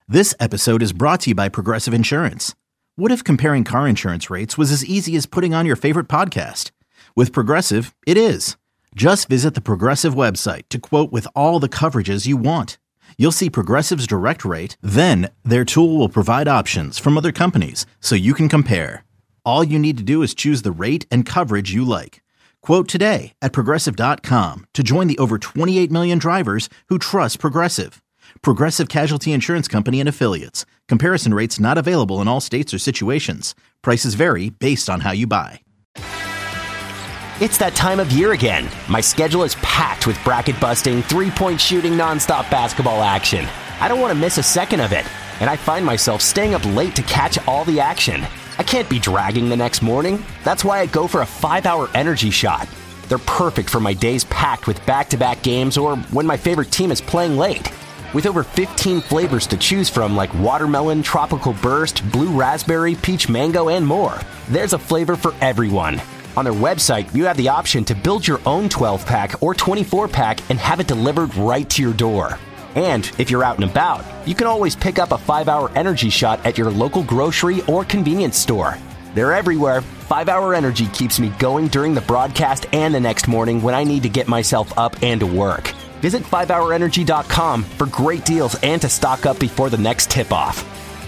This episode is brought to you by Progressive Insurance. What if comparing car insurance rates was as easy as putting on your favorite podcast? With Progressive, it is. Just visit the Progressive website to quote with all the coverages you want. You'll see Progressive's direct rate, then their tool will provide options from other companies so you can compare. All you need to do is choose the rate and coverage you like. Quote today at Progressive.com to join the over 28 million drivers who trust Progressive. Progressive Casualty Insurance Company and Affiliates. Comparison rates not available in all states or situations. Prices vary based on how you buy. It's that time of year again. My schedule is packed with bracket-busting, three-point shooting, nonstop basketball action. I don't want to miss a second of it, and I find myself staying up late to catch all the action. I can't be dragging the next morning. That's why I go for a 5-hour energy shot. They're perfect for my days packed with back-to-back games or when my favorite team is playing late. With over 15 flavors to choose from like watermelon, tropical burst, blue raspberry, peach mango, and more, there's a flavor for everyone. On their website, you have the option to build your own 12-pack or 24-pack and have it delivered right to your door. And if you're out and about, you can always pick up a 5-hour energy shot at your local grocery or convenience store. They're everywhere. 5-hour energy keeps me going during the broadcast and the next morning when I need to get myself up and to work. Visit 5hourenergy.com for great deals and to stock up before the next tip-off.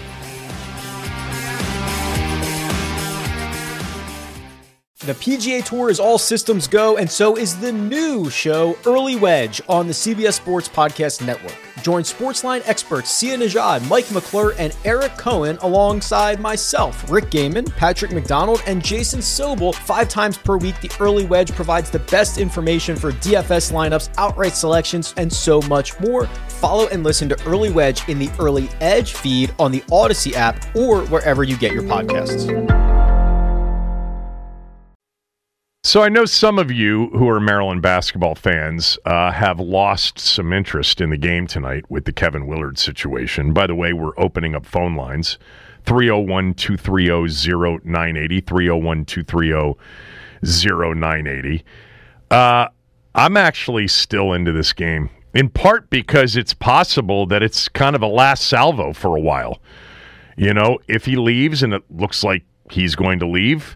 The PGA Tour is all systems go, and so is the new show, Early Wedge, on the CBS Sports Podcast Network. Join Sportsline experts Sia Nejad, Mike McClure, and Eric Cohen alongside myself, Rick Gaiman, Patrick McDonald, and Jason Sobel 5 times per week. The Early Wedge provides the best information for DFS lineups, outright selections, and so much more. Follow and listen to Early Wedge in the Early Edge feed on the Odyssey app or wherever you get your podcasts. So I know some of you who are Maryland basketball fans have lost some interest in the game tonight with the Kevin Willard situation. By the way, we're opening up phone lines, 301-230-0980, 301-230-0980. I'm actually still into this game, in part because it's possible that it's kind of a last salvo for a while. You know, if he leaves, and it looks like he's going to leave,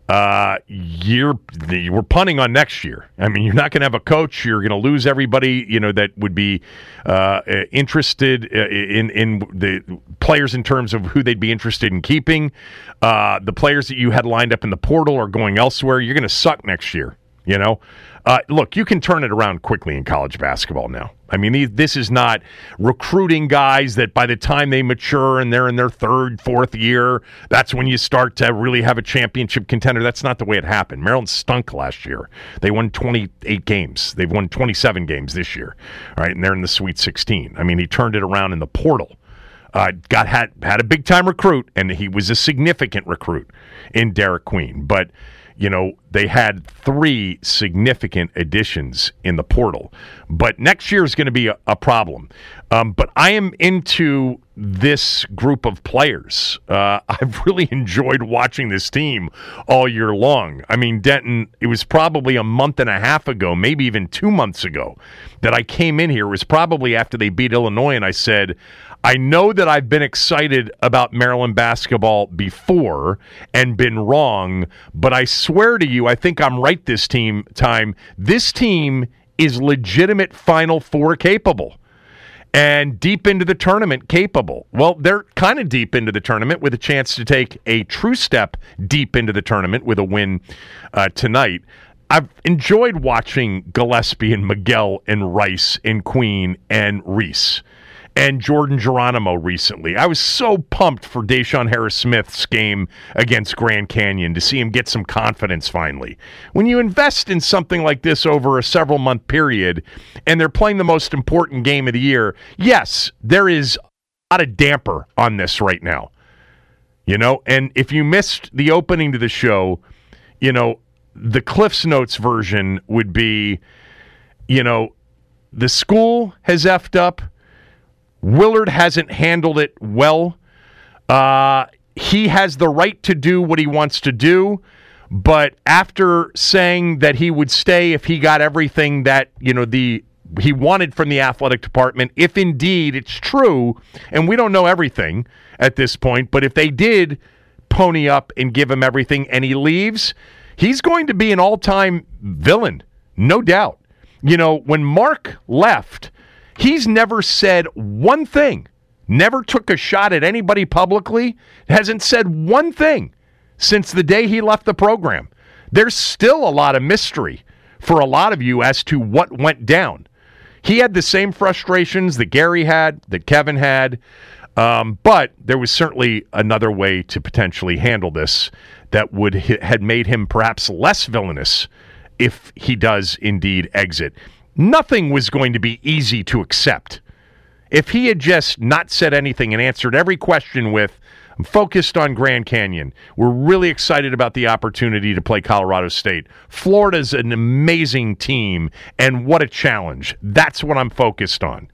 we're punting on next year. I mean, you're not going to have a coach. You're going to lose everybody, you know, that would be interested in the players in terms of who they'd be interested in keeping. The players that you had lined up in the portal are going elsewhere. You're going to suck next year, you know. Look, you can turn it around quickly in college basketball now. I mean, this is not recruiting guys that by the time they mature and they're in their 3rd, 4th year, that's when you start to really have a championship contender. That's not the way it happened. Maryland stunk last year. They won 28 games. They've won 27 games this year, all right, and they're in the Sweet 16. I mean, he turned it around in the portal. Had a big-time recruit, and he was a significant recruit in Derek Queen. But you know, they had 3 significant additions in the portal. But next year is going to be a problem. But I am into this group of players. I've really enjoyed watching this team all year long. I mean, Denton, it was probably a month and a half ago, maybe even 2 months ago, that I came in here. It was probably after they beat Illinois, and I said, I know that I've been excited about Maryland basketball before and been wrong, but I swear to you, I think I'm right this time. This team is legitimate Final Four capable and deep into the tournament capable. Well, they're kind of deep into the tournament with a chance to take a true step deep into the tournament with a win tonight. I've enjoyed watching Gillespie and Miguel and Rice and Queen and Reese and Jordan Geronimo recently. I was so pumped for Deshaun Harris-Smith's game against Grand Canyon to see him get some confidence finally. When you invest in something like this over a several-month period and they're playing the most important game of the year, yes, there is a lot of damper on this right now. You know, and if you missed the opening to the show, you know, the Cliff's Notes version would be, you know, the school has effed up. Willard hasn't handled it well. He has the right to do what he wants to do, but after saying that he would stay if he got everything that, you know, the he wanted from the athletic department, if indeed it's true, and we don't know everything at this point, but if they did pony up and give him everything and he leaves, he's going to be an all-time villain, no doubt. You know, when Mark left, he's never said one thing, never took a shot at anybody publicly, hasn't said one thing since the day he left the program. There's still a lot of mystery for a lot of you as to what went down. He had the same frustrations that Gary had, that Kevin had, but there was certainly another way to potentially handle this that had made him perhaps less villainous if he does indeed exit. Nothing was going to be easy to accept. If he had just not said anything and answered every question with, I'm focused on Grand Canyon. We're really excited about the opportunity to play Colorado State. Florida's an amazing team, and what a challenge. That's what I'm focused on.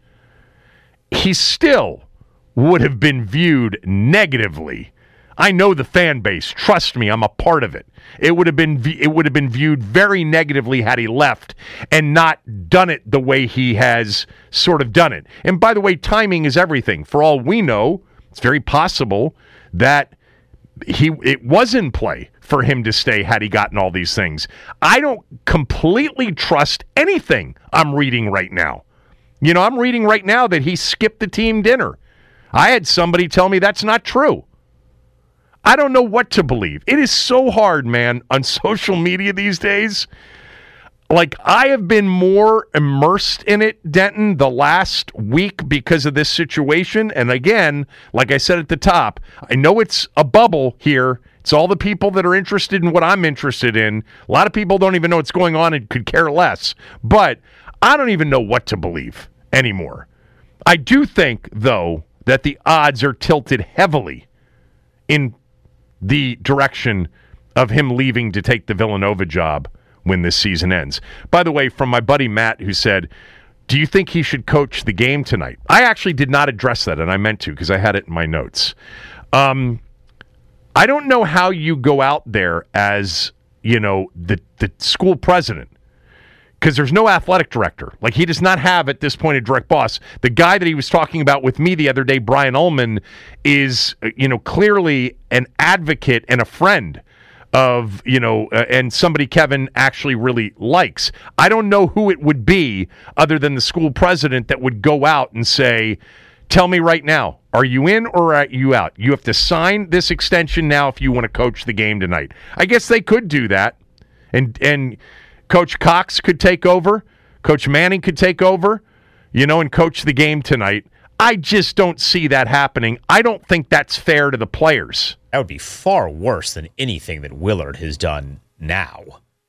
He still would have been viewed negatively. I know the fan base. Trust me, I'm a part of it. It would have been viewed very negatively had he left and not done it the way he has sort of done it. And by the way, timing is everything. For all we know, it's very possible that it was in play for him to stay had he gotten all these things. I don't completely trust anything I'm reading right now. You know, I'm reading right now that he skipped the team dinner. I had somebody tell me that's not true. I don't know what to believe. It is so hard, man, on social media these days. Like, I have been more immersed in it, Denton, the last week because of this situation. And again, like I said at the top, I know it's a bubble here. It's all the people that are interested in what I'm interested in. A lot of people don't even know what's going on and could care less. But I don't even know what to believe anymore. I do think, though, that the odds are tilted heavily in the direction of him leaving to take the Villanova job when this season ends. By the way, from my buddy Matt, who said, do you think he should coach the game tonight? I actually did not address that, and I meant to because I had it in my notes. I don't know how you go out there as, you know, the school president, because there's no athletic director. Like, he does not have, at this point, a direct boss. The guy that he was talking about with me the other day, Brian Ullman, is, you know, clearly an advocate and a friend of, you know, and somebody Kevin actually really likes. I don't know who it would be other than the school president that would go out and say, tell me right now, are you in or are you out? You have to sign this extension now if you want to coach the game tonight. I guess they could do that. And Coach Cox could take over. Coach Manning could take over, you know, and coach the game tonight. I just don't see that happening. I don't think that's fair to the players. That would be far worse than anything that Willard has done now.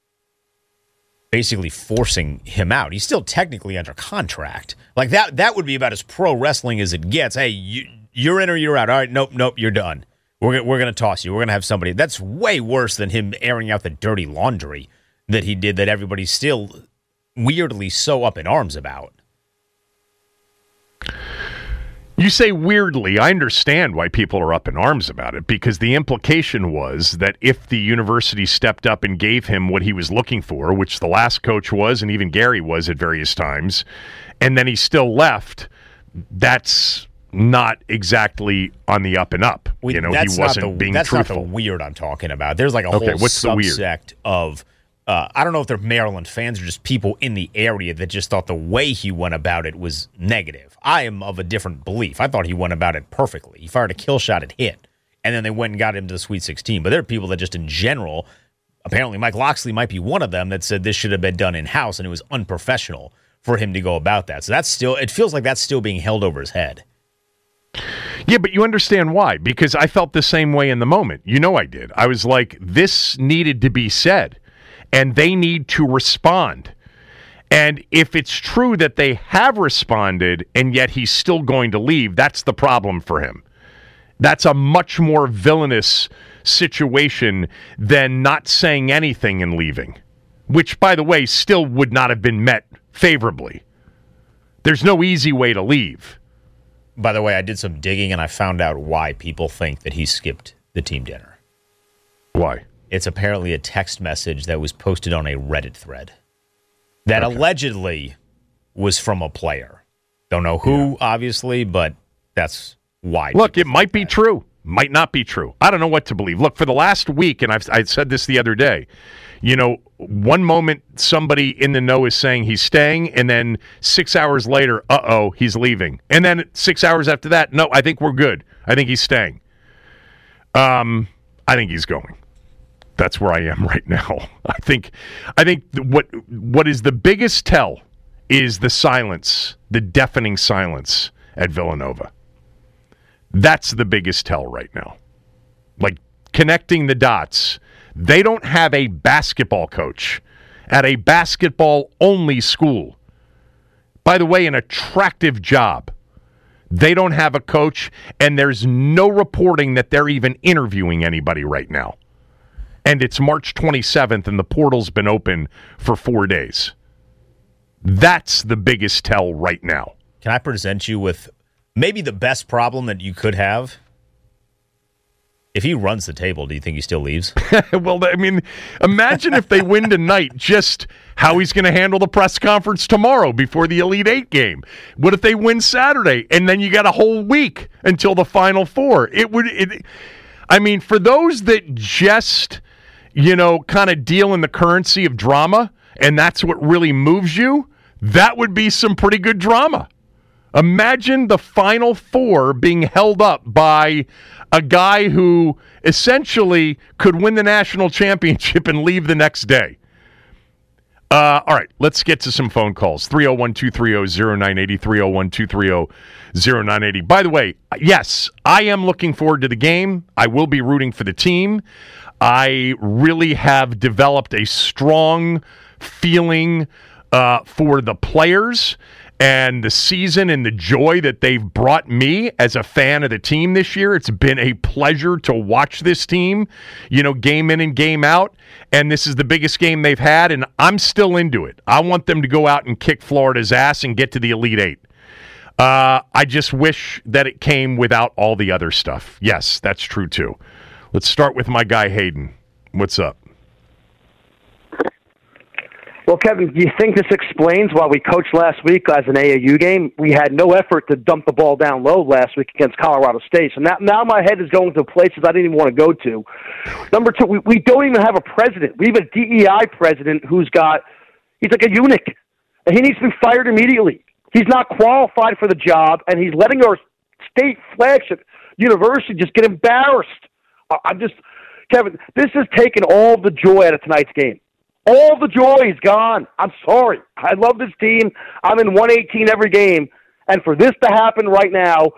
Basically forcing him out. He's still technically under contract. Like, that would be about as pro wrestling as it gets. Hey, you're in or you're out. All right, nope, you're done. We're going to toss you. We're going to have somebody. That's way worse than him airing out the dirty laundry that he did that everybody's still weirdly so up in arms about. You say weirdly. I understand why people are up in arms about it, because the implication was that if the university stepped up and gave him what he was looking for, which the last coach was and even Gary was at various times, and then he still left, that's not exactly on the up and up. You know, he wasn't being truthful. That's not the weird I'm talking about. There's like a whole subsect of, I don't know if they're Maryland fans or just people in the area that just thought the way he went about it was negative. I am of a different belief. I thought he went about it perfectly. He fired a kill shot, it hit, and then they went and got him to the Sweet 16. But there are people that just in general, apparently Mike Loxley might be one of them, that said this should have been done in-house and it was unprofessional for him to go about that. So that's still, it feels like that's still being held over his head. Yeah, but you understand why, because I felt the same way in the moment. You know I did. I was like, this needed to be said, and they need to respond. And if it's true that they have responded and yet he's still going to leave, that's the problem for him. That's a much more villainous situation than not saying anything and leaving, which, by the way, still would not have been met favorably. There's no easy way to leave. By the way, I did some digging and I found out why people think that he skipped the team dinner. Why? It's apparently a text message that was posted on a Reddit thread that allegedly was from a player. Don't know who, obviously, but that's why. Look, it might be true. Might not be true. I don't know what to believe. Look, for the last week, and I said this the other day, one moment somebody in the know is saying he's staying, and then 6 hours later, he's leaving. And then 6 hours after that, no, I think we're good. I think he's staying. I think he's going. That's where I am right now. I think what is the biggest tell is the silence, the deafening silence at Villanova. That's the biggest tell right now. Like, connecting the dots. They don't have a basketball coach at a basketball-only school. By the way, an attractive job. They don't have a coach, and there's no reporting that they're even interviewing anybody right now. And it's March 27th, and the portal's been open for 4 days. That's the biggest tell right now. Can I present you with maybe the best problem that you could have? If he runs the table, do you think he still leaves? Well, I mean, imagine if they win tonight, just how he's going to handle the press conference tomorrow before the Elite Eight game. What if they win Saturday, and then you got a whole week until the Final Four? I mean, for those that just, kind of deal in the currency of drama, and that's what really moves you, that would be some pretty good drama. Imagine the Final Four being held up by a guy who essentially could win the national championship and leave the next day. All right, let's get to some phone calls. 301-230-0980, 301-230-0980. By the way, yes, I am looking forward to the game. I will be rooting for the team. I really have developed a strong feeling for the players and the season and the joy that they've brought me as a fan of the team this year. It's been a pleasure to watch this team, game in and game out. And this is the biggest game they've had, and I'm still into it. I want them to go out and kick Florida's ass and get to the Elite Eight. I just wish that it came without all the other stuff. Yes, that's true too. Let's start with my guy Hayden. What's up? Well, Kevin, do you think this explains why we coached last week as an AAU game? We had no effort to dump the ball down low last week against Colorado State. So now my head is going to places I didn't even want to go to. Number two, we don't even have a president. We have a DEI president he's like a eunuch, and he needs to be fired immediately. He's not qualified for the job, and he's letting our state flagship university just get embarrassed. Kevin, this has taken all the joy out of tonight's game. All the joy is gone. I'm sorry. I love this team. I'm in 118 every game. And for this to happen right now,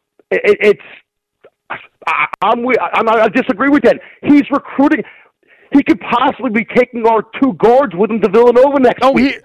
I disagree with that. He's recruiting. He could possibly be taking our two guards with him to Villanova next week.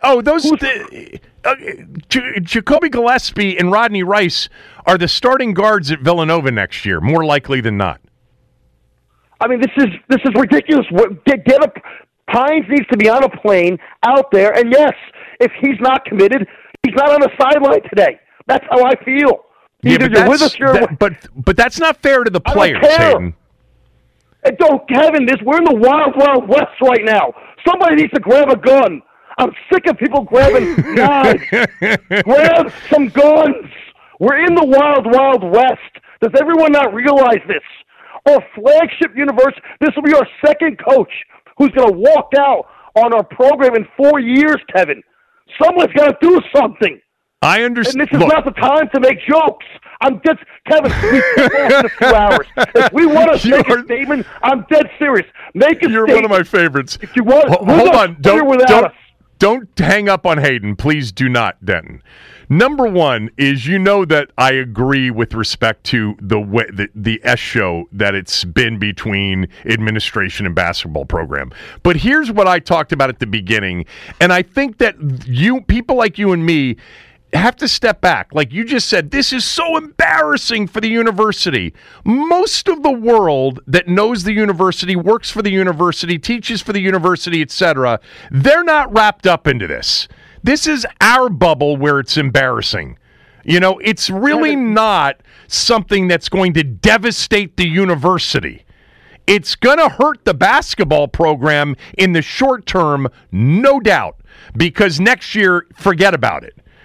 Jacoby Gillespie and Rodney Rice are the starting guards at Villanova next year, more likely than not. I mean, this is ridiculous. Pines needs to be on a plane out there, and yes, if he's not committed, he's not on the sideline today. That's how I feel. Either you're with us or but that's not fair to the players, Hayden. Kevin, we're in the wild, wild west right now. Somebody needs to grab a gun. I'm sick of people grabbing knives. Grab some guns. We're in the wild, wild west. Does everyone not realize this? Our flagship university, this will be our second coach who's going to walk out on our program in 4 years, Kevin. Someone's got to do something. I understand. And this is not the time to make jokes. Kevin, we can't last a few hours. If we want to make a statement, I'm dead serious. Make a statement. You're one of my favorites. If you want, hold on. Don't hang up on Hayden. Please do not, Denton. Number one is that I agree with respect to the S show that it's been between administration and basketball program. But here's what I talked about at the beginning, and I think that people like you and me have to step back. Like you just said, this is so embarrassing for the university. Most of the world that knows the university, works for the university, teaches for the university, etc., they're not wrapped up into this. This is our bubble where it's embarrassing. It's really not something that's going to devastate the university. It's going to hurt the basketball program in the short term, no doubt, because next year, forget about it.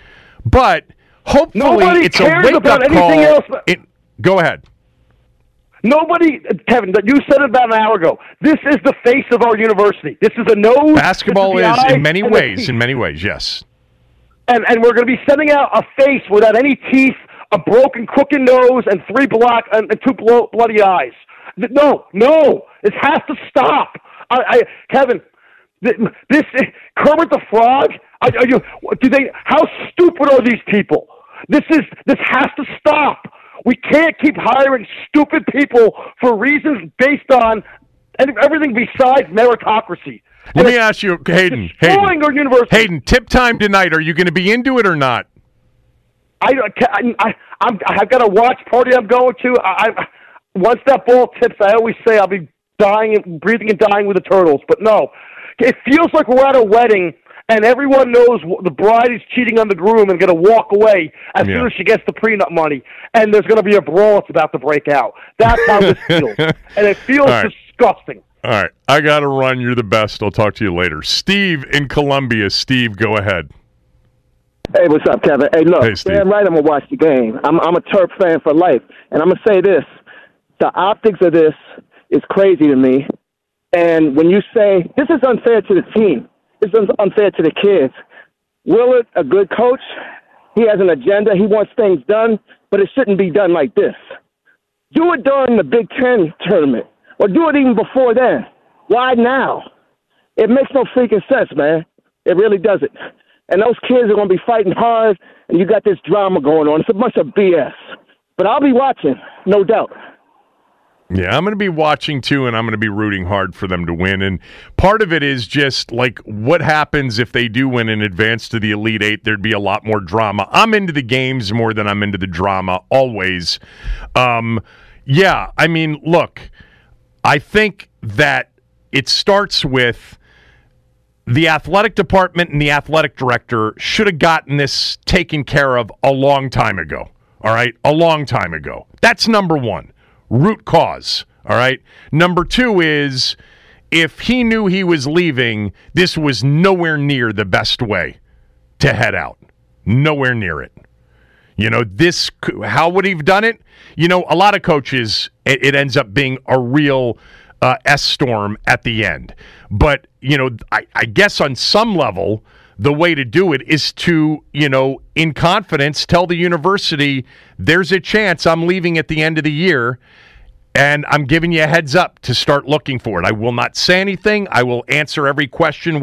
But hopefully it's a wake-up call. Go ahead. Nobody, Kevin, you said it about an hour ago. This is the face of our university. This is a nose. Basketball is in many ways, yes. And we're going to be sending out a face without any teeth, a broken, crooked nose, and two bloody eyes. No, it has to stop. Kevin, this Kermit the Frog. How stupid are these people? This has to stop. We can't keep hiring stupid people for reasons based on everything besides meritocracy. Let me ask you, Hayden. Our university. Hayden, tip time tonight. Are you going to be into it or not? I've got a watch party I'm going to. Once that ball tips, I always say I'll be breathing and dying with the Turtles. But no, it feels like we're at a wedding. And everyone knows the bride is cheating on the groom and going to walk away as soon as she gets the prenup money. And there's going to be a brawl that's about to break out. That's how this feels. And it feels disgusting. All right. I got to run. You're the best. I'll talk to you later. Steve in Columbia. Steve, go ahead. Hey, what's up, Kevin? Hey, look, damn right I'm going to watch the game. I'm a Terp fan for life. And I'm going to say this. The optics of this is crazy to me. And when you say, this is unfair to the team. It's unfair to the kids. Willard, a good coach, he has an agenda. He wants things done, but it shouldn't be done like this. Do it during the Big Ten tournament, or do it even before then. Why now? It makes no freaking sense, man. It really doesn't. And those kids are going to be fighting hard, and you got this drama going on. It's a bunch of BS. But I'll be watching, no doubt. Yeah, I'm going to be watching too, and I'm going to be rooting hard for them to win. And part of it is just like what happens if they do win and advance to the Elite Eight. There'd be a lot more drama. I'm into the games more than I'm into the drama, always. Yeah, I mean, look, I think that it starts with the athletic department and the athletic director should have gotten this taken care of a long time ago. All right, a long time ago. That's number one. Root cause, all right? Number two is if he knew he was leaving, this was nowhere near the best way to head out. Nowhere near it. You know, how would he have done it? You know, a lot of coaches, it ends up being a real S-storm at the end. But, you know, I guess on some level, the way to do it is to, you know, in confidence, tell the university, there's a chance I'm leaving at the end of the year, and I'm giving you a heads up to start looking for it. I will not say anything. I will answer every question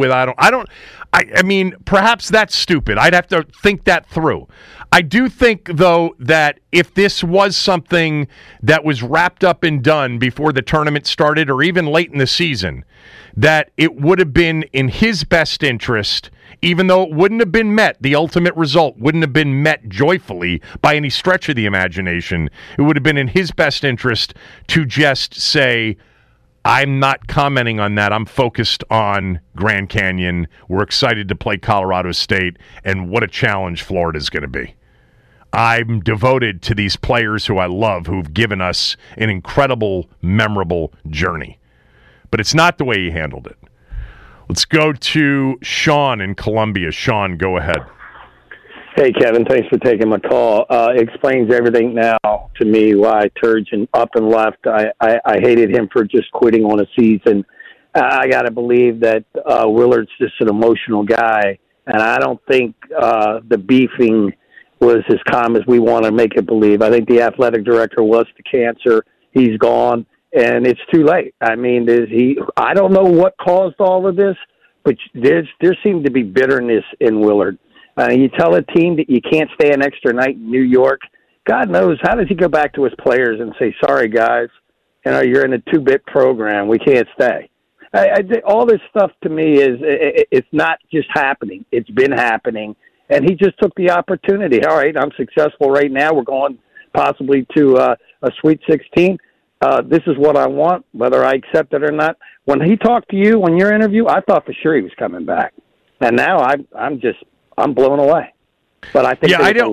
I mean, perhaps that's stupid. I'd have to think that through. I do think, though, that if this was something that was wrapped up and done before the tournament started or even late in the season, that it would have been in his best interest, even though it wouldn't have been met, the ultimate result wouldn't have been met joyfully by any stretch of the imagination. It would have been in his best interest to just say, I'm not commenting on that. I'm focused on Grand Canyon. We're excited to play Colorado State, and what a challenge Florida's going to be. I'm devoted to these players who I love, who've given us an incredible, memorable journey. But it's not the way he handled it. Let's go to Sean in Columbia. Sean, go ahead. Hey, Kevin. Thanks for taking my call. Explains everything now to me why Turgeon up and left. I hated him for just quitting on a season. I got to believe that Willard's just an emotional guy, and I don't think the beefing was as calm as we want to make it believe. I think the athletic director was the cancer. He's gone. And it's too late. I mean, I don't know what caused all of this, but there seemed to be bitterness in Willard. You tell a team that you can't stay an extra night in New York. God knows, how does he go back to his players and say, sorry, guys, you know, you're in a 2-bit program. We can't stay. All this stuff to me it's not just happening. It's been happening. And he just took the opportunity. All right, I'm successful right now. We're going possibly to a Sweet 16. This is what I want, whether I accept it or not. When he talked to you on your interview, I thought for sure he was coming back, and now I'm blown away. But I think I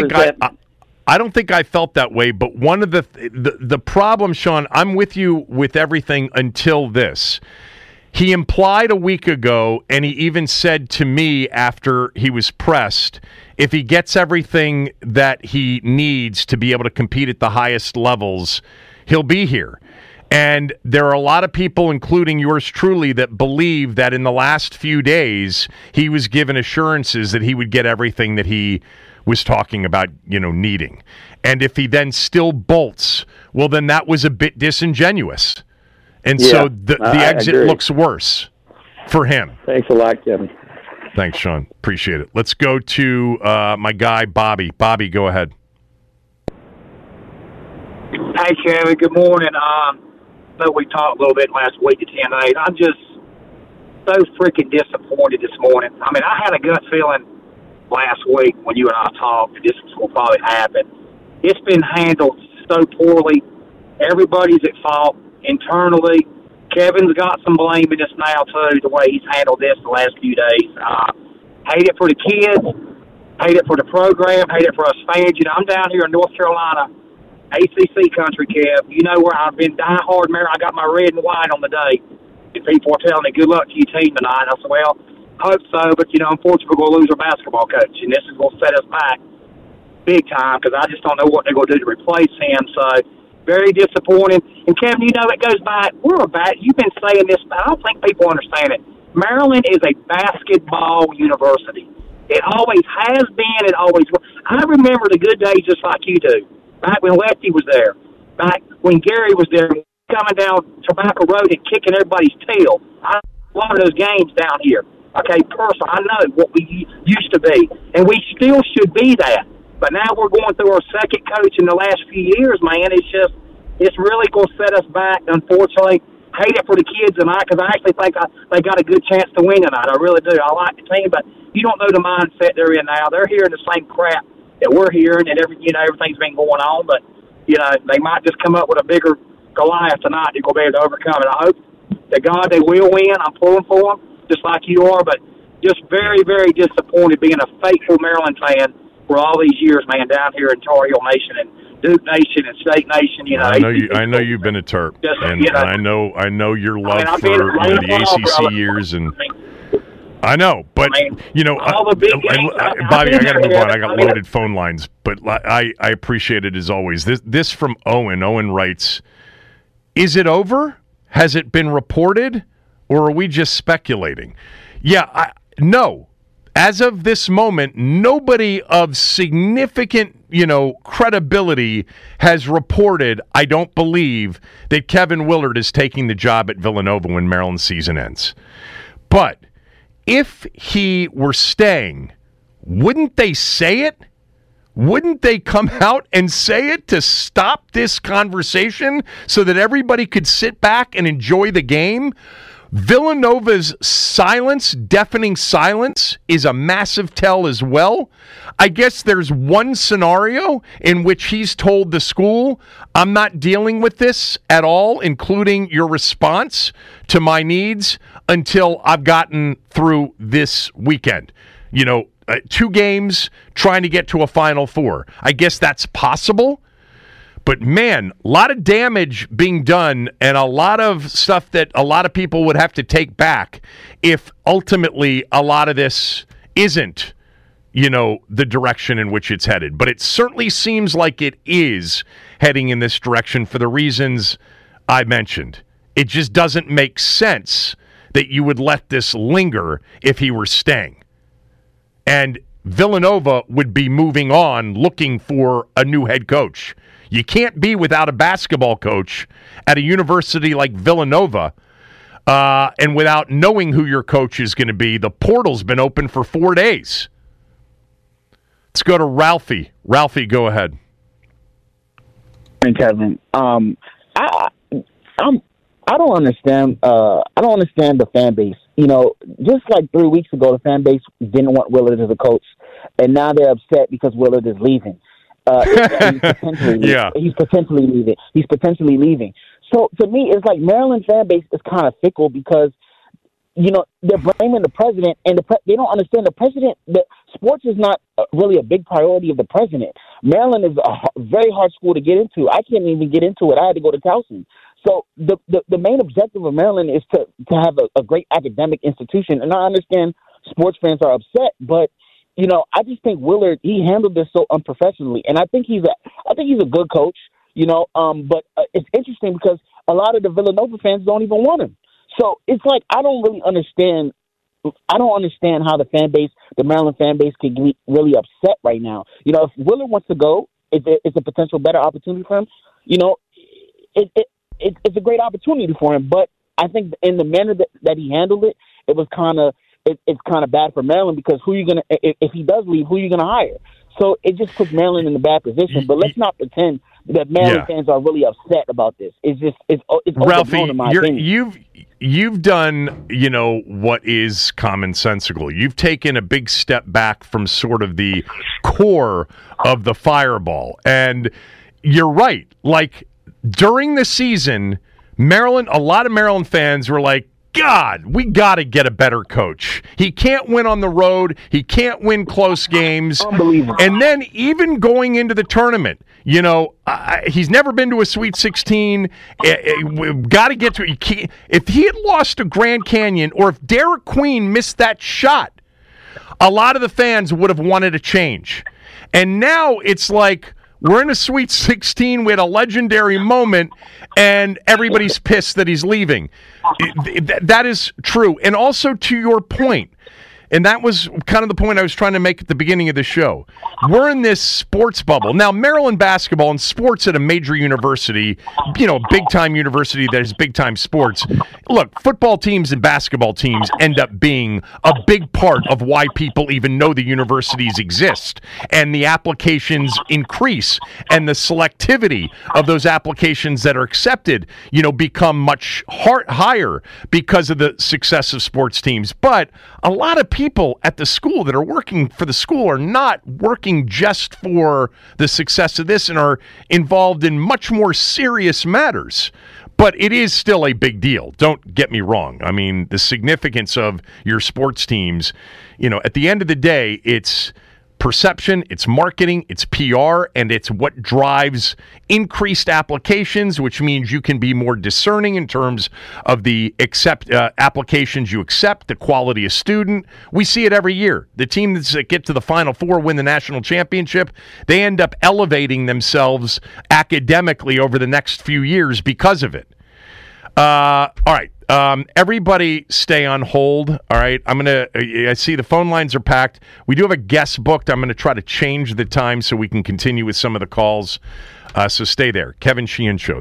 don't think I felt that way. But one of the problem, Sean, I'm with you with everything until this. He implied a week ago, and he even said to me after he was pressed, if he gets everything that he needs to be able to compete at the highest levels, he'll be here. And there are a lot of people, including yours truly, that believe that in the last few days he was given assurances that he would get everything that he was talking about, needing. And if he then still bolts, well, then that was a bit disingenuous. And so the exit looks worse for him. Thanks a lot, Kevin. Thanks, Sean. Appreciate it. Let's go to my guy, Bobby. Bobby, go ahead. Hey, Kevin. Good morning. I know we talked a little bit last week at 10-8. I'm just so freaking disappointed this morning. I mean, I had a gut feeling last week when you and I talked that this will probably happen. It's been handled so poorly. Everybody's at fault internally. Kevin's got some blame in this now, too, the way he's handled this the last few days. Hate it for the kids. Hate it for the program. Hate it for us fans. I'm down here in North Carolina, ACC country, Kev. You know where I've been diehard Maryland. I got my red and white on the day. And people are telling me, good luck to your team tonight. I said, well, hope so. But, unfortunately, we're going to lose our basketball coach. And this is going to set us back big time because I just don't know what they're going to do to replace him. So, very disappointing. And, Kevin, it goes back. You've been saying this, but I don't think people understand it. Maryland is a basketball university. It always has been. It always will. I remember the good days just like you do. Back when Lefty was there. Back when Gary was there, coming down Tobacco Road and kicking everybody's tail. I a lot of those games down here. Okay, personally, I know what we used to be. And we still should be that. But now we're going through our second coach in the last few years, man. It's really going to set us back, unfortunately. Hate it for the kids tonight because I actually think they got a good chance to win tonight. I really do. I like the team, but you don't know the mindset they're in now. They're hearing the same crap that we're hearing, and everything's been going on. But they might just come up with a bigger Goliath tonight. They're going to be able to overcome it. I hope that God they will win. I'm pulling for them, just like you are. But just very, very disappointed being a faithful Maryland fan for all these years, man, down here in Tar Heel Nation and Duke Nation and State Nation. I know you've been a Terp, and I know your love for the ACC years, and I know, but Bobby, I got to move on. I got loaded phone lines, but I appreciate it as always. This from Owen. Owen writes, "Is it over? Has it been reported, or are we just speculating?" Yeah, no. As of this moment, nobody of significant, credibility has reported, I don't believe, that Kevin Willard is taking the job at Villanova when Maryland's season ends. But if he were staying, wouldn't they say it? Wouldn't they come out and say it to stop this conversation so that everybody could sit back and enjoy the game? Villanova's silence, deafening silence, is a massive tell as well. I guess there's one scenario in which he's told the school, I'm not dealing with this at all, including your response to my needs, until I've gotten through this weekend. 2 games, trying to get to a Final Four. I guess that's possible. But, man, a lot of damage being done and a lot of stuff that a lot of people would have to take back if ultimately a lot of this isn't, the direction in which it's headed. But it certainly seems like it is heading in this direction for the reasons I mentioned. It just doesn't make sense that you would let this linger if he were staying. And Villanova would be moving on looking for a new head coach. You can't be without a basketball coach at a university like Villanova and without knowing who your coach is going to be. The portal's been open for 4 days. Let's go to Ralphie. Ralphie, go ahead. And Kevin, I don't understand. I don't understand the fan base. Just like 3 weeks ago, the fan base didn't want Willard as a coach, and now they're upset because Willard is leaving. He's potentially leaving. So to me, it's like Maryland fan base is kind of fickle because they're blaming the president, and they don't understand the president. The sports is not really a big priority of the president. Maryland is a very hard school to get into. I can't even get into it. I had to go to Towson. So the main objective of Maryland is to have a great academic institution. And I understand sports fans are upset, but I just think Willard, he handled this so unprofessionally, and I think he's a good coach. But it's interesting because a lot of the Villanova fans don't even want him. So it's like I don't understand how the Maryland fan base could be really upset right now. If Willard wants to go, it's a potential better opportunity for him. It's a great opportunity for him. But I think in the manner that he handled it, it was it's kind of bad for Maryland because if he does leave, who are you gonna hire? So it just puts Maryland in a bad position. But let's not pretend that Maryland fans are really upset about this. It's Ralphie, in my opinion. You've done, what is commonsensical. You've taken a big step back from sort of the core of the fireball. And you're right. Like, during the season, a lot of Maryland fans were like, God, we got to get a better coach. He can't win on the road. He can't win close games. Unbelievable. And then even going into the tournament, he's never been to a Sweet 16. We've got to get to it. If he had lost to Grand Canyon or if Derek Queen missed that shot, a lot of the fans would have wanted a change. And now it's like, we're in a Sweet 16. We had a legendary moment, and everybody's pissed that he's leaving. That is true. And also to your point, and that was kind of the point I was trying to make at the beginning of the show. We're in this sports bubble. Now, Maryland basketball and sports at a major university, big-time university that has big-time sports. Look, football teams and basketball teams end up being a big part of why people even know the universities exist. And the applications increase. And the selectivity of those applications that are accepted, become much higher because of the success of sports teams. But a lot of people at the school that are working for the school are not working just for the success of this and are involved in much more serious matters. But it is still a big deal. Don't get me wrong. I mean, the significance of your sports teams, at the end of the day, it's perception, it's marketing, it's PR, and it's what drives increased applications, which means you can be more discerning in terms of the applications you accept, the quality of student. We see it every year. The teams that get to the Final Four, win the national championship, they end up elevating themselves academically over the next few years because of it. All right. Everybody stay on hold. All right. I see the phone lines are packed. We do have a guest booked. I'm going to try to change the time so we can continue with some of the calls. So stay there. Kevin Sheehan Show,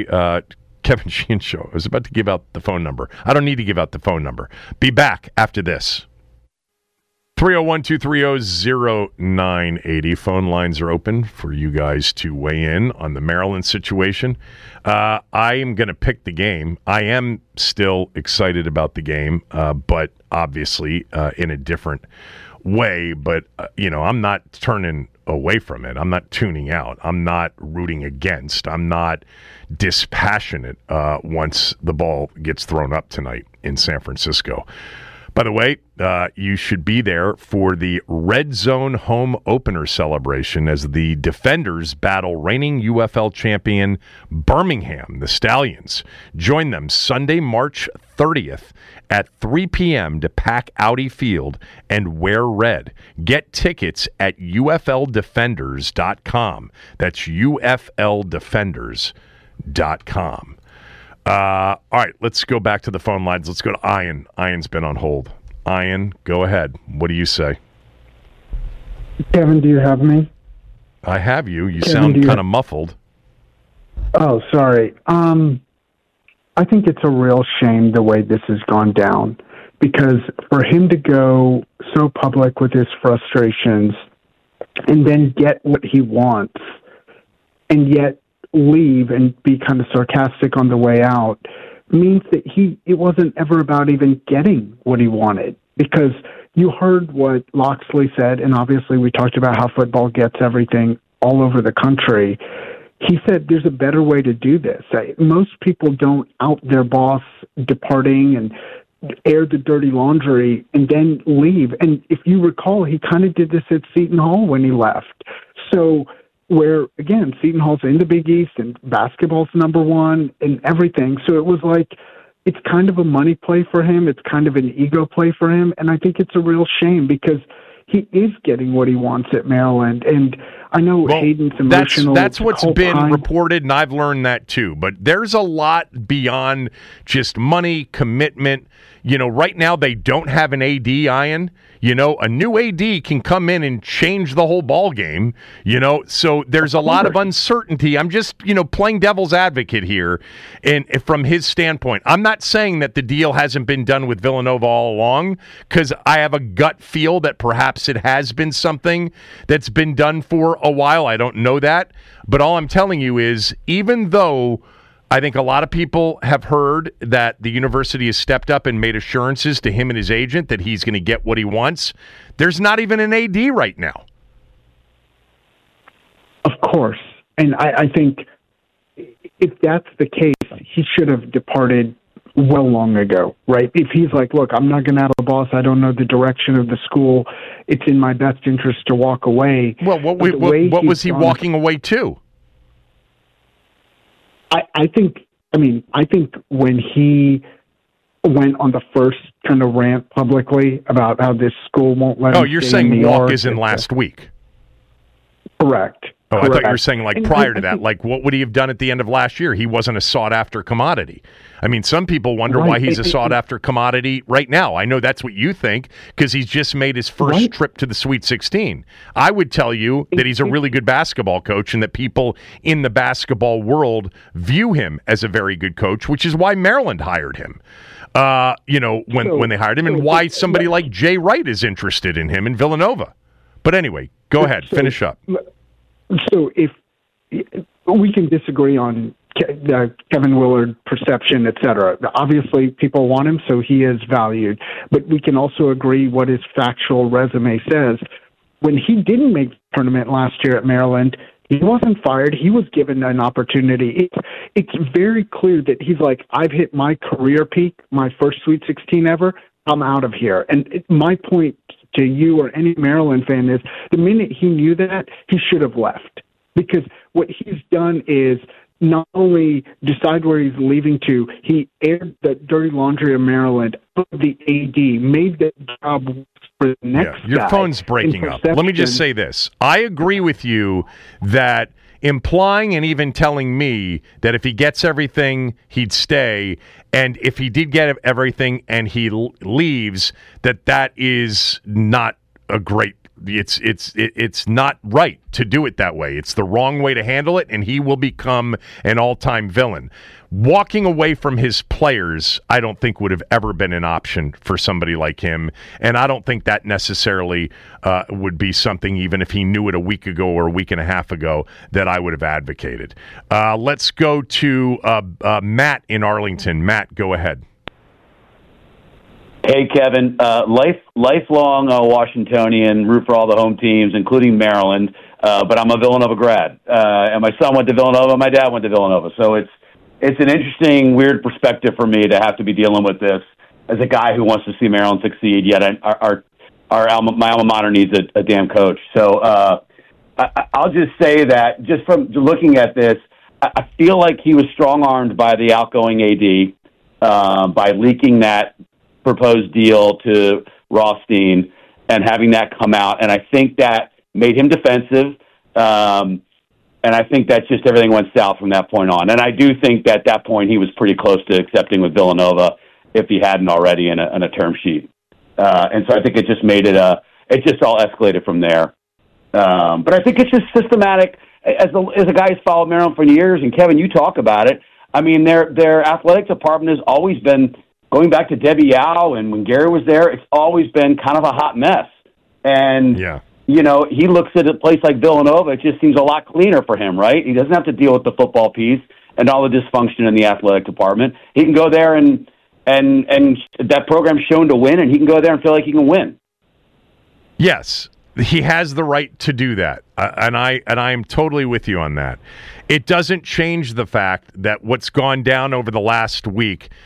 Kevin Sheehan Show. I was about to give out the phone number. I don't need to give out the phone number. Be back after this. 301-230-0980. Phone lines are open for you guys to weigh in on the Maryland situation. I am going to pick the game. I am still excited about the game, but obviously in a different way. But, I'm not turning away from it. I'm not tuning out. I'm not rooting against. I'm not dispassionate once the ball gets thrown up tonight in San Francisco. By the way, you should be there for the Red Zone home opener celebration as the Defenders battle reigning UFL champion Birmingham, the Stallions. Join them Sunday, March 30th at 3 p.m. to pack Audi Field and wear red. Get tickets at ufldefenders.com. That's ufldefenders.com. All right, let's go back to the phone lines. Let's go to Ian. Ian's been on hold. Ian, go ahead. What do you say? Kevin, do you have me? I have you. You sound kind of muffled. Oh, sorry. I think it's a real shame the way this has gone down, because for him to go so public with his frustrations and then get what he wants and yet leave and be kind of sarcastic on the way out means that it wasn't ever about even getting what he wanted, because you heard what Loxley said, and obviously we talked about how football gets everything all over the country. He said there's a better way to do this. Most people don't out their boss departing and air the dirty laundry and then leave. And if you recall, he kind of did this at Seton Hall when he left. So where, again, Seton Hall's in the Big East and basketball's number one and everything. So it was like, it's kind of a money play for him. It's kind of an ego play for him. And I think it's a real shame because he is getting what he wants at Maryland. And I know Hayden's emotional. That's what's been reported, and I've learned that too. But there's a lot beyond just money, commitment. Right now they don't have an AD, Ian. A new AD can come in and change the whole ball game. So there's a lot of uncertainty. I'm just, playing devil's advocate here. And from his standpoint, I'm not saying that the deal hasn't been done with Villanova all along, because I have a gut feel that perhaps it has been something that's been done for a while. I don't know that. But all I'm telling you is, even though I think a lot of people have heard that the university has stepped up and made assurances to him and his agent that he's going to get what he wants, there's not even an AD right now. Of course. And I think if that's the case, he should have departed well long ago, right? If he's like, look, I'm not going to have a boss. I don't know the direction of the school. It's in my best interest to walk away. Well, what was he walking away to? I think when he went on the first kind of rant publicly about how this school won't let him. Oh, you're saying walk isn't last week? Correct. Oh, I thought you were saying prior to that. What would he have done at the end of last year? He wasn't a sought-after commodity. I mean, some people wonder why he's a sought-after commodity right now. I know that's what you think because he's just made his first trip to the Sweet 16. I would tell you that he's a really good basketball coach and that people in the basketball world view him as a very good coach, which is why Maryland hired him. When they hired him, and why somebody like Jay Wright is interested in him in Villanova. But anyway, go ahead, finish up. So if we can disagree on Kevin Willard perception, et cetera, obviously people want him, so he is valued. But we can also agree what his factual resume says. When he didn't make the tournament last year at Maryland, he wasn't fired. He was given an opportunity. It's very clear that he's like, I've hit my career peak, my first Sweet 16 ever. I'm out of here. And my point to you or any Maryland fan is the minute he knew that, he should have left. Because what he's done is not only decide where he's leaving to, he aired the dirty laundry of Maryland, the AD, made the job for the next guy. Your phone's breaking up. Let me just say this. I agree with you that implying and even telling me that if he gets everything, he'd stay, and if he did get everything and he leaves, that is not a great. It's not right to do it that way. It's the wrong way to handle it, and he will become an all-time villain. Walking away from his players, I don't think would have ever been an option for somebody like him, and I don't think that necessarily would be something, even if he knew it a week ago or a week and a half ago, that I would have advocated. Let's go to Matt in Arlington. Matt, go ahead. Hey, Kevin. Lifelong Washingtonian, root for all the home teams, including Maryland, but I'm a Villanova grad. And my son went to Villanova, my dad went to Villanova. So it's an interesting, weird perspective for me to have to be dealing with this as a guy who wants to see Maryland succeed, yet my alma mater needs a damn coach. So I'll just say that just from looking at this, I feel like he was strong-armed by the outgoing AD by leaking that proposed deal to Rothstein and having that come out. And I think that made him defensive. And I think that just everything went south from that point on. And I do think that at that point he was pretty close to accepting with Villanova if he hadn't already in a term sheet. And so I think it just made it it just all escalated from there. But I think it's just systematic. As a guy who's followed Maryland for years, and Kevin, you talk about it. I mean, their athletic department has always been, going back to Debbie Yao and when Gary was there, it's always been kind of a hot mess. And, he looks at a place like Villanova, it just seems a lot cleaner for him, right? He doesn't have to deal with the football piece and all the dysfunction in the athletic department. He can go there and that program's shown to win, and he can go there and feel like he can win. Yes, he has the right to do that, and I am totally with you on that. It doesn't change the fact that what's gone down over the last week,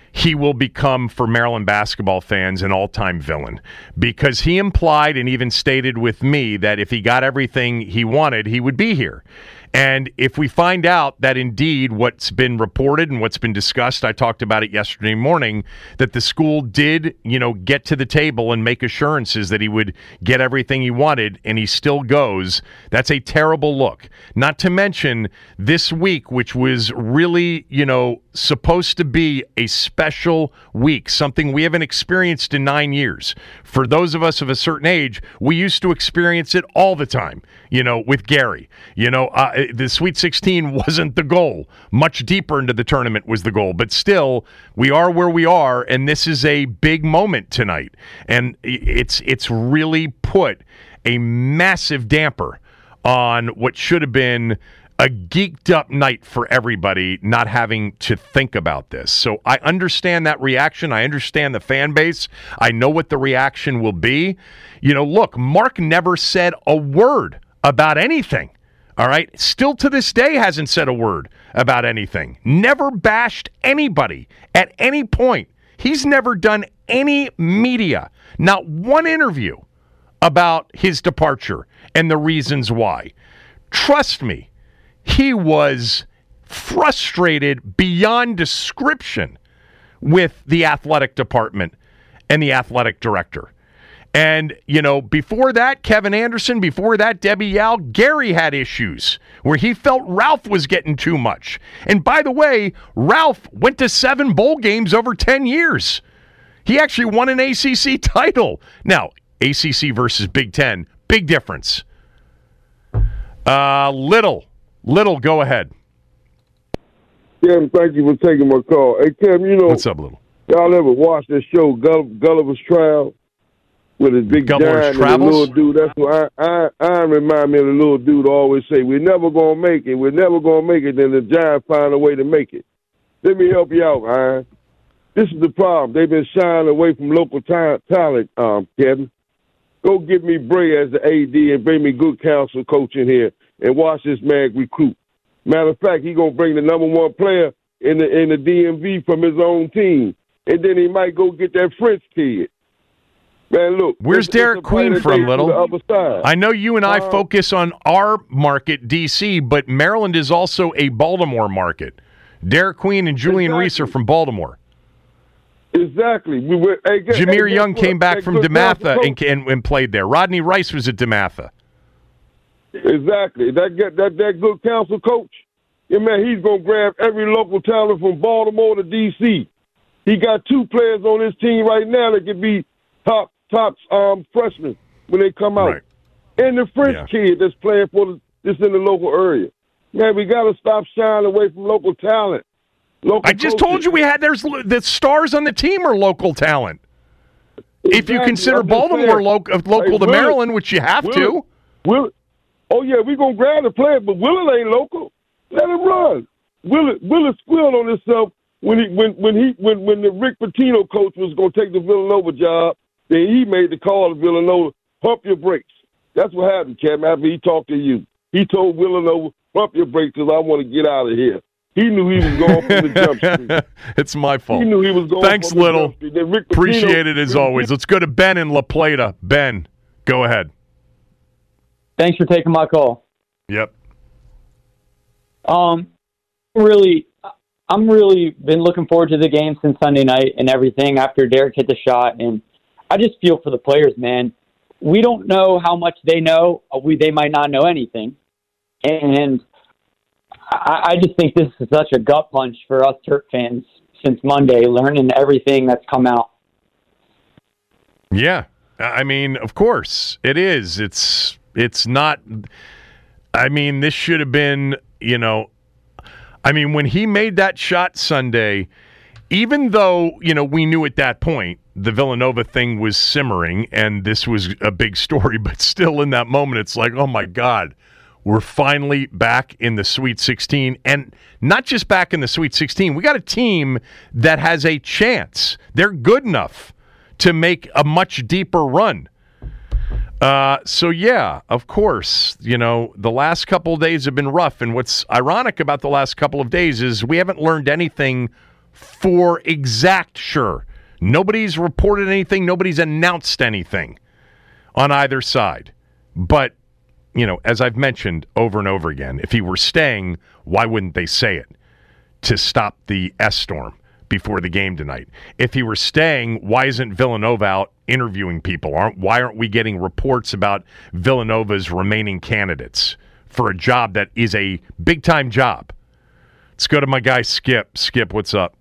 he will become, for Maryland basketball fans, an all-time villain, because he implied and even stated with me that if he got everything he wanted, he would be here. And if we find out that indeed what's been reported and what's been discussed, I talked about it yesterday morning, that the school did, get to the table and make assurances that he would get everything he wanted, and he still goes, that's a terrible look. Not to mention this week, which was really, supposed to be a special week, something we haven't experienced in 9 years. For those of us of a certain age, we used to experience it all the time, with Gary. The Sweet 16 wasn't the goal. Much deeper into the tournament was the goal. But still, we are where we are, and this is a big moment tonight. And it's really put a massive damper on what should have been a geeked up night for everybody, not having to think about this. So I understand that reaction. I understand the fan base. I know what the reaction will be. Look, Mark never said a word about anything. All right? Still to this day hasn't said a word about anything. Never bashed anybody at any point. He's never done any media, not one interview about his departure and the reasons why. Trust me, he was frustrated beyond description with the athletic department and the athletic director. And, before that, Kevin Anderson, before that, Debbie Yao, Gary had issues where he felt Ralph was getting too much. And by the way, Ralph went to 7 bowl games over 10 years. He actually won an ACC title. Now, ACC versus Big Ten, big difference. Little, go ahead. Cam, thank you for taking my call. Hey, Cam, what's up, Little? Y'all ever watch that show, Gulliver's Trial, with his big giant and the little dude? That's what I remind me of the little dude who always say, we're never going to make it. We're never going to make it. Then the giant find a way to make it. Let me help you out, Iron. This is the problem. They've been shying away from local talent, Kevin. Go get me Bray as the AD and bring me good counsel coach in here and watch this man recruit. Matter of fact, he's going to bring the number 1 player in the DMV from his own team. And then he might go get that French kid. Man, look. Where's Derek Queen from, Little? I know you and I focus on our market, D.C., but Maryland is also a Baltimore market. Derek Queen and Julian Reese are from Baltimore. Exactly. Jameer Young came back from DeMatha and played there. Rodney Rice was at DeMatha. Exactly. That good counsel coach, man, he's going to grab every local talent from Baltimore to D.C. He got 2 players on his team right now that could be top freshmen when they come out. Right. And the French kid that's playing that's in the local area. Man, we got to stop shying away from local talent. I just told you there's the stars on the team are local talent. Exactly. If you consider Baltimore local to Maryland, which you have to. Oh, yeah, we're going to grab the player, but Willard ain't local. Let him run. Willard squealed on himself when the Rick Pitino coach was going to take the Villanova job. Then he made the call to Villanova, pump your brakes. That's what happened, Cam, after he talked to you. He told Villanova, pump your brakes because I want to get out of here. He knew he was going from the jump street. It's my fault. He knew he was going Thanks, from Little. The jump street. Appreciate it as always. Let's go to Ben in La Plata. Ben, go ahead. Thanks for taking my call. Yep. I'm really been looking forward to the game since Sunday night and everything after Derek hit the shot, and I just feel for the players, man. We don't know how much they know. They might not know anything, and I just think this is such a gut punch for us Terp fans since Monday, learning everything that's come out. Yeah, I mean, of course it is. It's not. I mean, this should have been, when he made that shot Sunday, even though, we knew at that point the Villanova thing was simmering and this was a big story, but still in that moment, it's like, oh my God, we're finally back in the Sweet 16. And not just back in the Sweet 16, we got a team that has a chance. They're good enough to make a much deeper run. So yeah, of course, the last couple of days have been rough. And what's ironic about the last couple of days is we haven't learned anything for exact sure. Nobody's reported anything. Nobody's announced anything on either side. But, as I've mentioned over and over again, if he were staying, why wouldn't they say it to stop the S-storm before the game tonight? If he were staying, why isn't Villanova out interviewing people? Why aren't we getting reports about Villanova's remaining candidates for a job that is a big-time job? Let's go to my guy, Skip. Skip, what's up?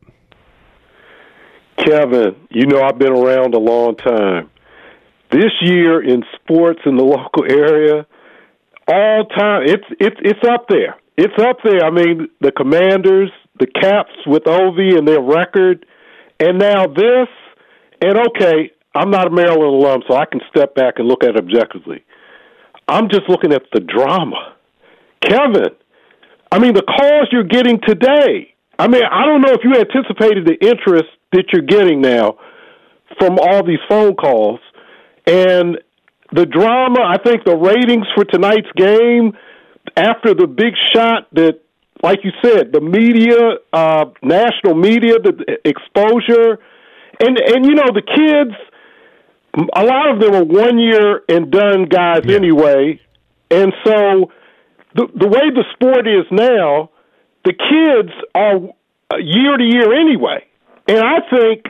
Kevin, I've been around a long time. This year in sports in the local area, all time, it's up there. It's up there. I mean, the Commanders, the Caps with Ovi and their record, and now this. And okay, I'm not a Maryland alum, so I can step back and look at it objectively. I'm just looking at the drama. Kevin, I mean, the calls you're getting today. I mean, I don't know if you anticipated the interest that you're getting now from all these phone calls. And the drama, I think the ratings for tonight's game, after the big shot that, like you said, the media, national media, the exposure, and the kids, a lot of them are 1 year and done guys anyway. And so the way the sport is now, the kids are year to year anyway. And I think,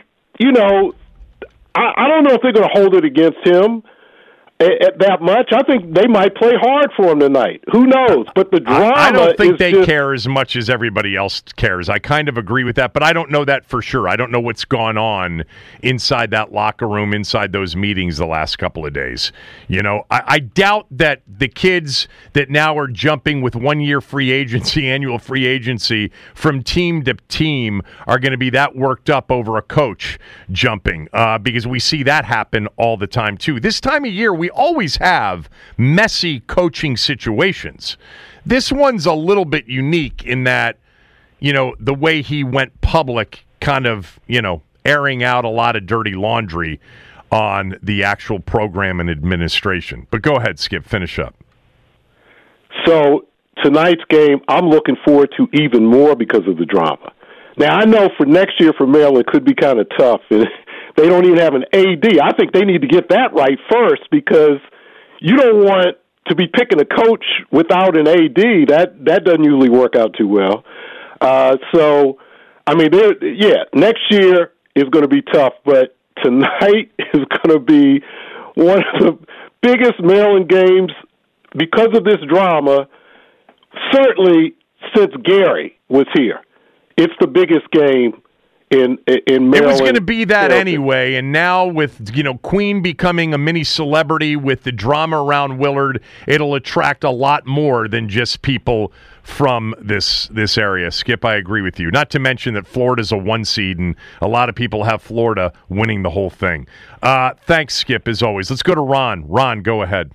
I don't know if they're going to hold it against him that much. I think they might play hard for him tonight. Who knows? But the drama I don't think they care as much as everybody else cares. I kind of agree with that, but I don't know that for sure. I don't know what's gone on inside that locker room, inside those meetings the last couple of days. I doubt that the kids that now are jumping with 1 year free agency, annual free agency from team to team are going to be that worked up over a coach jumping because we see that happen all the time too. This time of year, we always have messy coaching situations. This one's a little bit unique in that, the way he went public, kind of, airing out a lot of dirty laundry on the actual program and administration. But go ahead, Skip, finish up. So tonight's game, I'm looking forward to even more because of the drama. Now, I know for next year for Maryland, it could be kind of tough. They don't even have an AD. I think they need to get that right first because you don't want to be picking a coach without an AD. That doesn't usually work out too well. So, I mean, next year is going to be tough, but tonight is going to be one of the biggest Maryland games because of this drama, certainly since Gary was here. It's the biggest game in Maryland. It was going to be that anyway, and now with Queen becoming a mini celebrity with the drama around Willard, it'll attract a lot more than just people from this area. Skip, I agree with you. Not to mention that Florida's a 1 seed, and a lot of people have Florida winning the whole thing. Thanks, Skip, as always. Let's go to Ron. Ron, go ahead.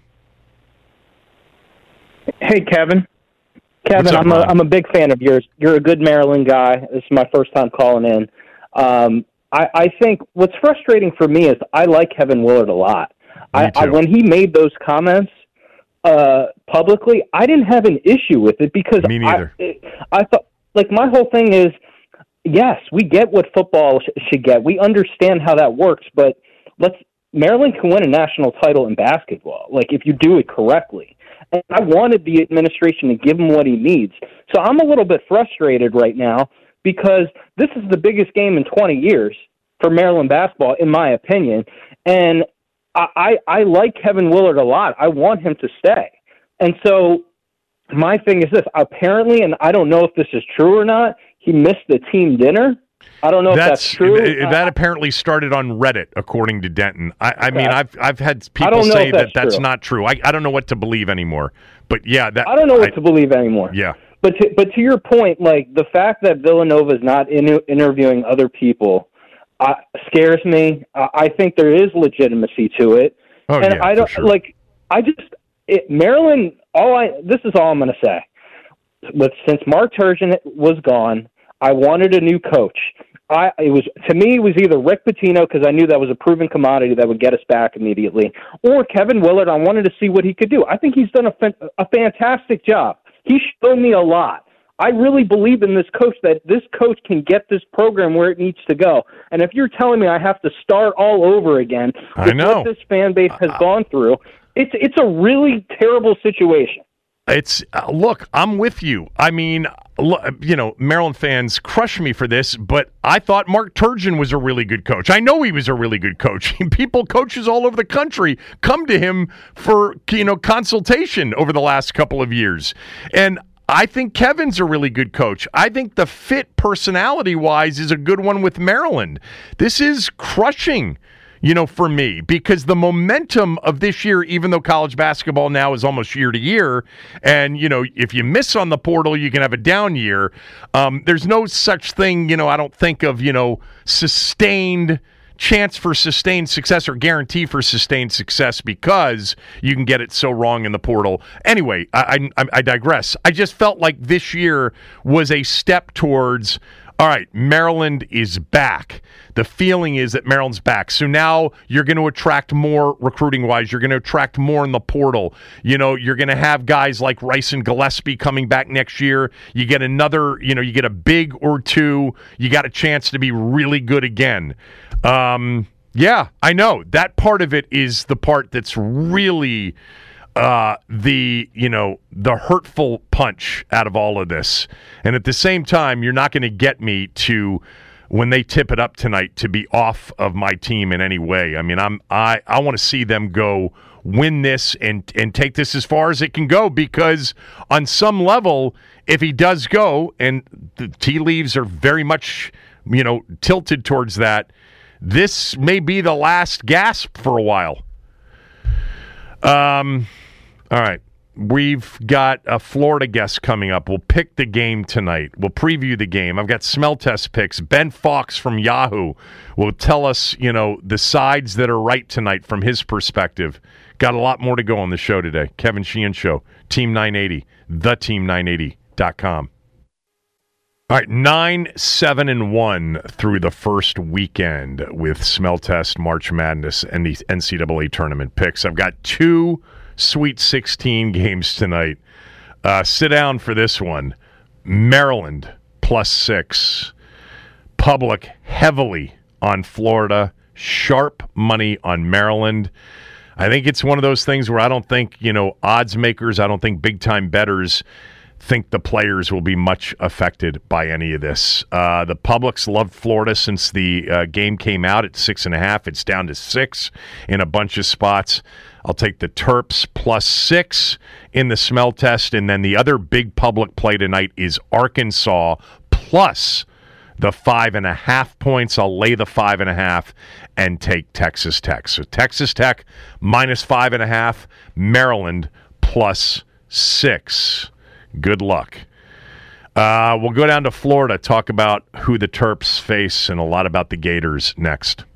Hey, Kevin. Kevin, up, I'm a big fan of yours. You're a good Maryland guy. This is my first time calling in. I think what's frustrating for me is I like Kevin Willard a lot. When he made those comments publicly, I didn't have an issue with it because me neither. I thought, my whole thing is, yes, we get what football should get. We understand how that works, but Maryland can win a national title in basketball, if you do it correctly. And I wanted the administration to give him what he needs. So I'm a little bit frustrated right now because this is the biggest game in 20 years for Maryland basketball, in my opinion. And I like Kevin Willard a lot. I want him to stay. And so my thing is this. Apparently, and I don't know if this is true or not, he missed the team dinner. I don't know if that's true. That apparently started on Reddit, according to Denton. I mean, I've had people say that's not true. I don't know what to believe anymore. But yeah, I don't know what to believe anymore. Yeah. But to your point, the fact that Villanova is not interviewing other people scares me. I think there is legitimacy to it. Oh, and yeah, I don't for sure. Maryland. This is all I'm going to say. Since Mark Turgeon was gone, I wanted a new coach. It was either Rick Pitino, because I knew that was a proven commodity that would get us back immediately, or Kevin Willard. I wanted to see what he could do. I think he's done a fantastic job. He showed me a lot. I really believe in this coach, that this coach can get this program where it needs to go. And if you're telling me I have to start all over again with what this fan base has gone through, it's a really terrible situation. It's look, I'm with you. I mean, Maryland fans crush me for this, but I thought Mark Turgeon was a really good coach. I know he was a really good coach. Coaches all over the country come to him for, consultation over the last couple of years. And I think Kevin's a really good coach. I think the fit personality-wise is a good one with Maryland. This is crushing, for me, because the momentum of this year, even though college basketball now is almost year to year, and, if you miss on the portal, you can have a down year. There's no such thing, I don't think of, sustained chance for sustained success or guarantee for sustained success because you can get it so wrong in the portal. Anyway, I digress. I just felt like this year was a step towards, all right, Maryland is back. The feeling is that Maryland's back. So now you're going to attract more recruiting-wise. You're going to attract more in the portal. You're going to have guys like Rice and Gillespie coming back next year. You get another, you get a big or two. You got a chance to be really good again. Yeah, I know. That part of it is the part that's really the hurtful punch out of all of this. And at the same time, you're not going to get me to, when they tip it up tonight, to be off of my team in any way. I mean, I want to see them go win this and take this as far as it can go, because on some level, if he does go, and the tea leaves are very much, tilted towards that, this may be the last gasp for a while. All right. We've got a Florida guest coming up. We'll pick the game tonight. We'll preview the game. I've got smell test picks. Ben Fox from Yahoo will tell us, the sides that are right tonight from his perspective. Got a lot more to go on the show today. Kevin Sheehan Show, Team 980, theteam980.com. All right, 9-7-1 through the first weekend with Smell Test, March Madness, and the NCAA tournament picks. I've got 2 Sweet 16 games tonight. Sit down for this one. Maryland +6. Public heavily on Florida. Sharp money on Maryland. I think it's one of those things where I don't think, odds makers, I don't think big-time bettors think the players will be much affected by any of this. The public's loved Florida since the game came out at 6.5. It's down to 6 in a bunch of spots. I'll take the Terps +6 in the smell test, and then the other big public play tonight is Arkansas plus the 5.5 points. I'll lay the 5.5 and take Texas Tech. So Texas Tech -5.5, Maryland +6. Good luck. We'll go down to Florida, talk about who the Terps face and a lot about the Gators next.